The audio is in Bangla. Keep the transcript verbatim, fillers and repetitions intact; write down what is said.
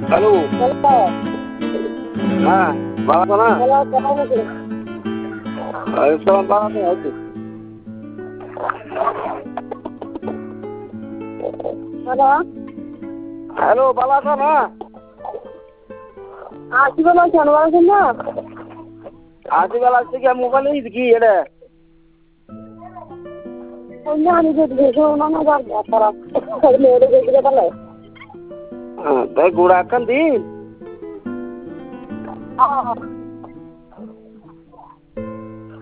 হ্যালো। হ্যালো। হ্যাঁ, ভালো আছো না? হ্যালো, কেমন আছেন? ওয়ালাইকুম ভালো আছি, আছি। হ্যালো। হ্যালো, ভালো আছো না? আছি, ভালো আছেন? ভালো আছেন না? আছি ভালো আছি কি মোবাইলে কি এটা? অন্য আমি যে দেখো না না যার খারাপ মেয়েরে দেখে তাহলে হ্যাঁ, তাই গুড় আকান দিন।